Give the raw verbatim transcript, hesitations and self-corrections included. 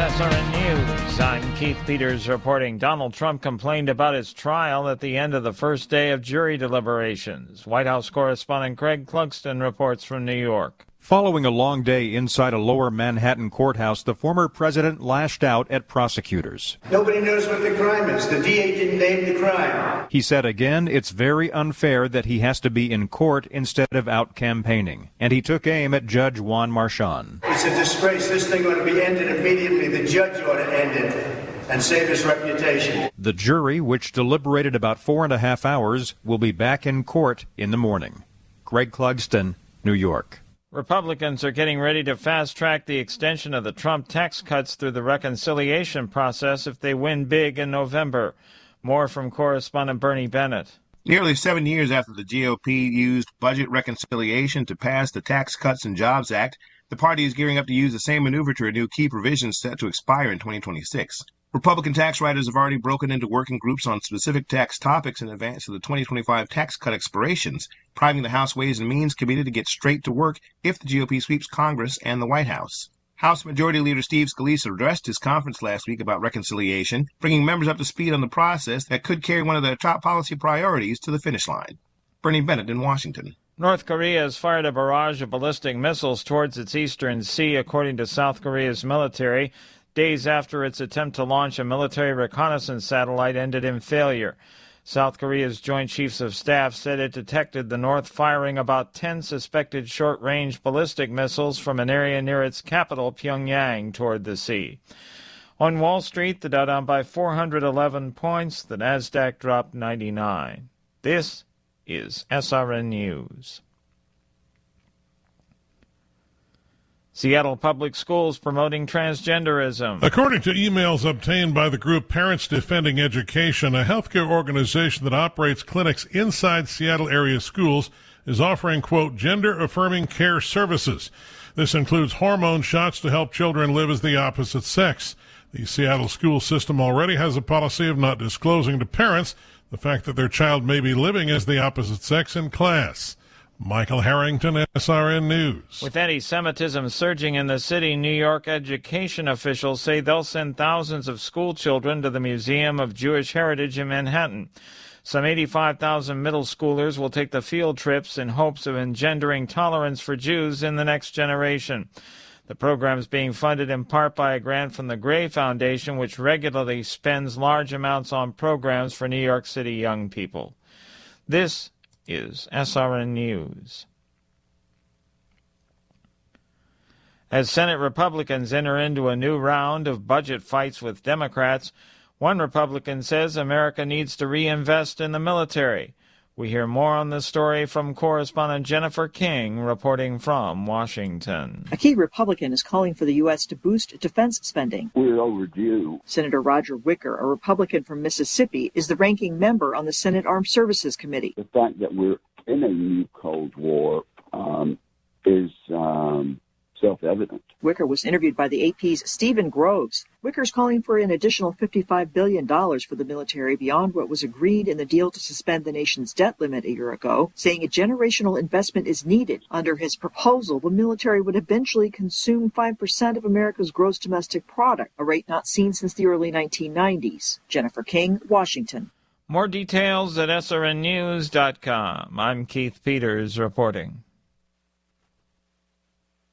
S R N News. I'm Keith Peters reporting. Donald Trump complained about his trial at the end of the first day of jury deliberations. White House correspondent Greg Clugston reports from New York. Following a long day inside a lower Manhattan courthouse, the former president lashed out at prosecutors. Nobody knows what the crime is. The D A didn't name the crime. He said again it's very unfair that he has to be in court instead of out campaigning. And he took aim at Judge Juan Marchand. It's a disgrace. This thing ought to be ended immediately. The judge ought to end it and save his reputation. The jury, which deliberated about four and a half hours, will be back in court in the morning. Greg Clugston, New York. Republicans are getting ready to fast-track the extension of the Trump tax cuts through the reconciliation process if they win big in November. More from correspondent Bernie Bennett. Nearly seven years after the G O P used budget reconciliation to pass the Tax Cuts and Jobs Act, the party is gearing up to use the same maneuver to renew key provisions set to expire in twenty twenty-six. Republican tax writers have already broken into working groups on specific tax topics in advance of the twenty twenty-five tax cut expirations, priming the House Ways and Means Committee to get straight to work if the G O P sweeps Congress and the White House. House Majority Leader Steve Scalise addressed his conference last week about reconciliation, bringing members up to speed on the process that could carry one of their top policy priorities to the finish line. Bernie Bennett in Washington. North Korea has fired a barrage of ballistic missiles towards its eastern sea, according to South Korea's military, days after its attempt to launch a military reconnaissance satellite ended in failure. South Korea's Joint Chiefs of Staff said it detected the North firing about ten suspected short-range ballistic missiles from an area near its capital, Pyongyang, toward the sea. On Wall Street, the Dow down by four hundred eleven points, the Nasdaq dropped ninety-nine. This is S R N News. Seattle Public Schools promoting transgenderism. According to emails obtained by the group Parents Defending Education, a healthcare organization that operates clinics inside Seattle area schools is offering, quote, gender-affirming care services. This includes hormone shots to help children live as the opposite sex. The Seattle school system already has a policy of not disclosing to parents the fact that their child may be living as the opposite sex in class. Michael Harrington, S R N News. With anti-Semitism surging in the city, New York education officials say they'll send thousands of school children to the Museum of Jewish Heritage in Manhattan. Some eighty-five thousand middle schoolers will take the field trips in hopes of engendering tolerance for Jews in the next generation. The program is being funded in part by a grant from the Gray Foundation, which regularly spends large amounts on programs for New York City young people. This is S R N News. As Senate Republicans enter into a new round of budget fights with Democrats, one Republican says America needs to reinvest in the military. We hear more on this story from correspondent Jennifer King, reporting from Washington. A key Republican is calling for the U S to boost defense spending. We're overdue. Senator Roger Wicker, a Republican from Mississippi, is the ranking member on the Senate Armed Services Committee. The fact that we're in a new Cold War um, is um, self-evident. Wicker was interviewed by the A P's Stephen Groves. Wicker's calling for an additional fifty-five billion dollars for the military beyond what was agreed in the deal to suspend the nation's debt limit a year ago, saying a generational investment is needed. Under his proposal, the military would eventually consume five percent of America's gross domestic product, a rate not seen since the early nineteen nineties. Jennifer King, Washington. More details at S R N news dot com. I'm Keith Peters reporting.